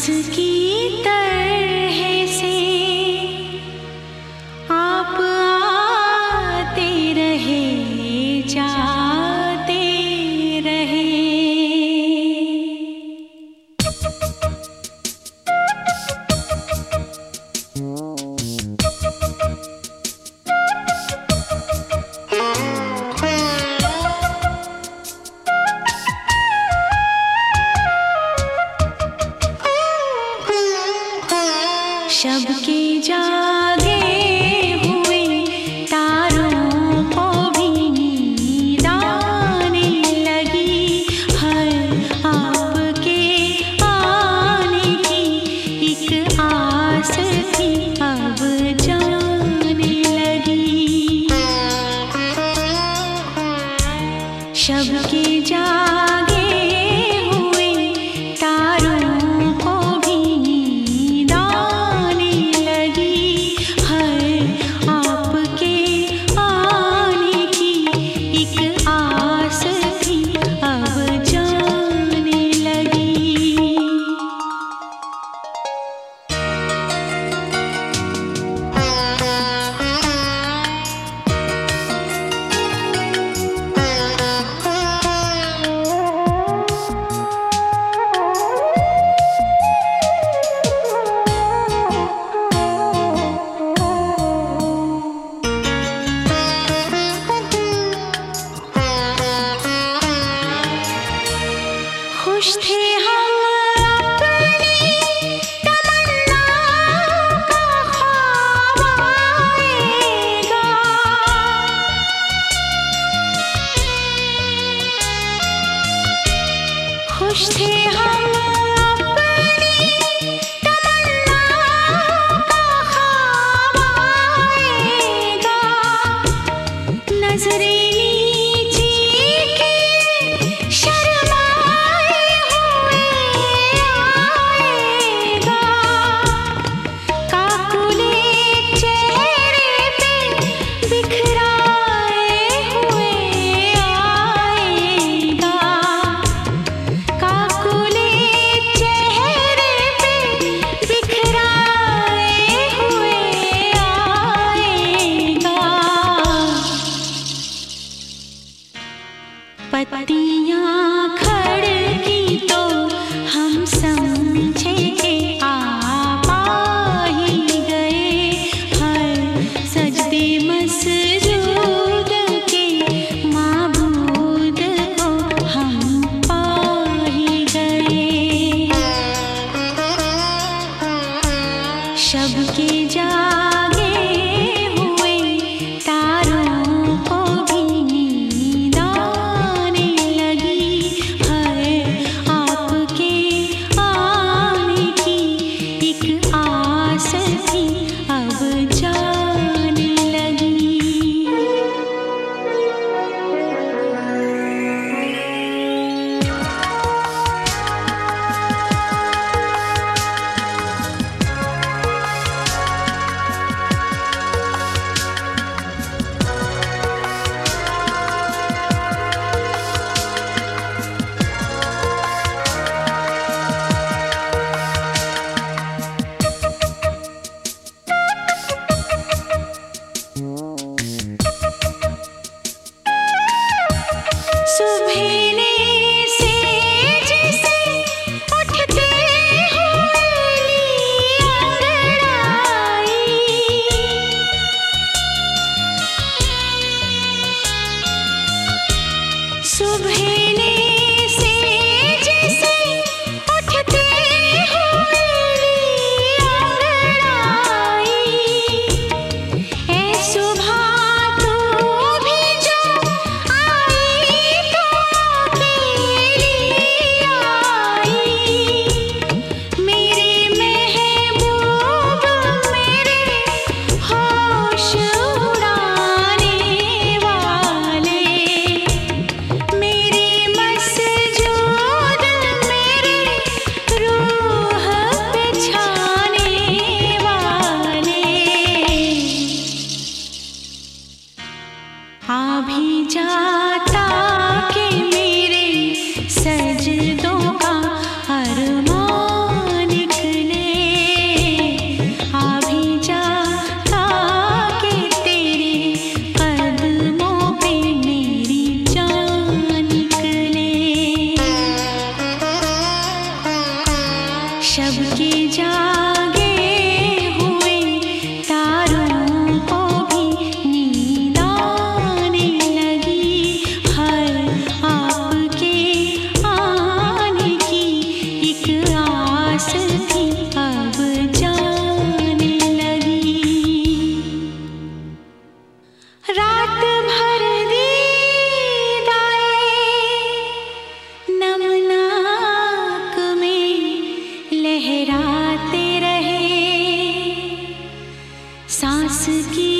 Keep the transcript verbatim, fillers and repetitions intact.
की तरह से आप आते रहे, जाते रहे। शब के जागे हुए तारों को भी नींद आने लगी, हर आपके आने की एक आस थी अब जाने लगी। शब के जागे खुश थे हम अपनी तमन्ना का ख्वाब आएगा। खुश थे हम अपनी तमन्ना का ख्वाब आएगा। नजरे पत्तियाँ खड़की तो हम समझे के आप आ ही गए, हर सजदे मसजूद के माबूद को हम पा ही गए। शब के जागे हुए तारों को भी नींद आने लगी, हर आपके आने की एक आस थी अब जाने लगी। सजदों का अरमान की